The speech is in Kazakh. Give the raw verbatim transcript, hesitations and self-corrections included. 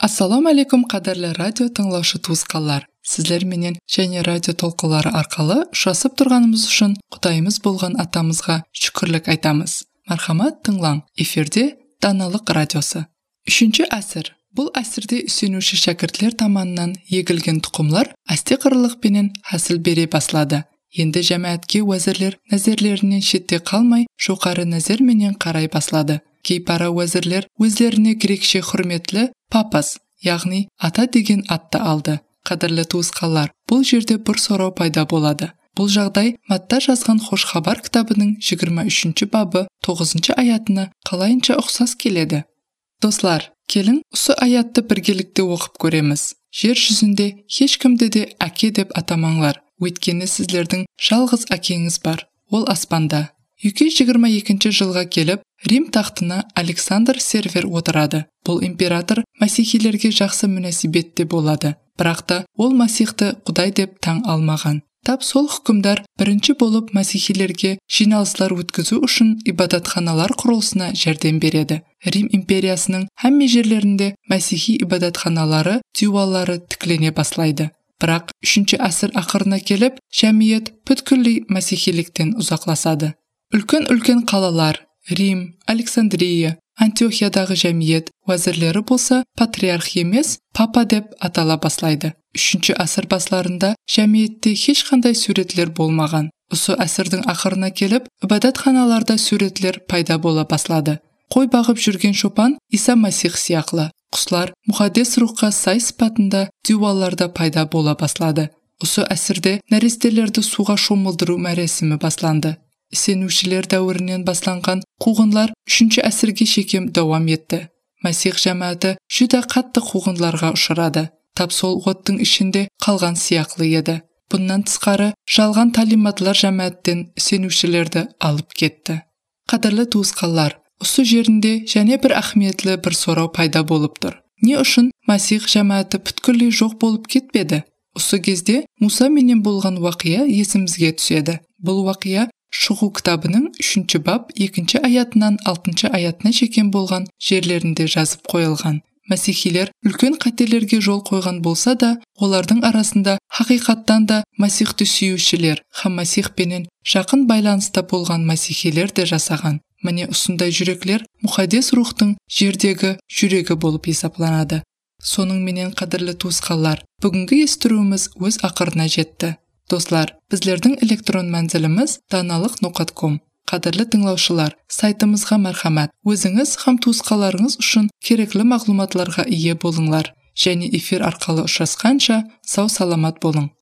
Ассаламу алейкум, қадірлі радио тыңлаушы туысқандар. Сіздер менен және радио толқылары арқылы ұшасып тұрғанымыз үшін Құдайымыз болған атамызға шүкірлік айтамыз. Мархамат тыңлаң, эфирде Даналық радиосы. Үшінші әсір. Бұл әсірде үсенуші шәкіртлер таманынан егілген тұқымлар әсте қырылықпенен хасыл бере баслады. Енді жәмәатке уәзірлер нәзерлерінен шетте қалмай, жоғары нәзерменен қарай баслады. Кейпара уәзірлер өзлеріне грекше құрметлі папас, яғни ата деген атты алды. Қадірлі туысқандар, бұл жерде бір сұрау пайда болады. Бұл жағдай Матта жазған Хош хабар кітабының жиырма үшінші бабы тоғызыншы аятына қалайынша ұқсас келеді. Достар, келін осы аятты біргелікте оқып көреміз. Жер жүзінде ешкімді де әке деп атамаңлар, өйткені сіздердің жалғыз әкеңіз бар, ол аспанда. екі жүз жиырма екінші жылға келіп, Рим тақтына Александр Сервер отырады. Бұл император масихилерге жақсы мүнәсибетте болады, бірақ та ол масихты Құдай деп таң алмаған. Тап сол хүкімдар бірінші болып масихилерге жиналыстар өткізу үшін ибадатханалар құрылысына жәрдем береді. Рим империясының әмме жерлерінде масихи ибадатханалары, дювалары тіклене баслайды. Бірақ үшінші әсір ақырына келіп, жәмиет бүткілі масихиліктен ұзақласады. Үлкен-үлкен қалалар, Рим, Александрия, Антиохиядағы жәмиет уәзірлері болса патриарх емес, папа деп атала баслайды. Үшінші әсір басларында жәмиетте ешқандай суретлер болмаған. Осы әсірдің ақырына келіп, ибадатханаларда суретлер пайда бола баслады. Қой бағып жүрген шопан Иса Масих сияқлы. Құслар мұқаддес рухқа сай сипатында дюваларда пайда бола баслады. Осы әсірде нәрестелерді суға шомылдыру мәресімі басланды. Сенушілер дәуірінен басланған қуғынлар үшінші әсірге шекем дауам етті. Масих жәмәті жүда қатты қуғынларға ұшырады. Тап сол оттың ішінде қалған сияқлы еді. Бұннан тысқары жалған талиматлар жәмәттен сенушілерді алып кетті. Қадірлі туысқандар, осы жерінде және бір ахметлі бір сұрау пайда болып тұр. Не үшін Масих жәмәті бүткілі жоқ болып кетпеді? Осы кезде Муса менен болған уақия есімізге түседі. Бұл уақия Шығу кітабының үшінші бап екінші аятынан алтыншы аятына шекен болған жерлерінде жазып қойылған. Масихилер үлкен қателерге жол қойған болса да, олардың арасында хақиқаттан да Масихты сүйушілер, һәм Масихпенен жақын байланыста болған масихилер де жасаған. Міне осындай жүреклер мұқаддес рухтың жердегі жүрегі болып есептелінеді. Соның менен қадірлі туысқандар, бүгінгі естіруіміз өз ақырына жетті. Достар, біздердің электрон мәнзіліміз даналық нұқта ком. Қадірлі тыңлаушылар, сайтымызға мархамат. Өзіңіз һәм туысқаларыңыз үшін кереклі мағлұматларға ие болыңлар. Және эфир арқылы ұшасқанша сау саламат болың.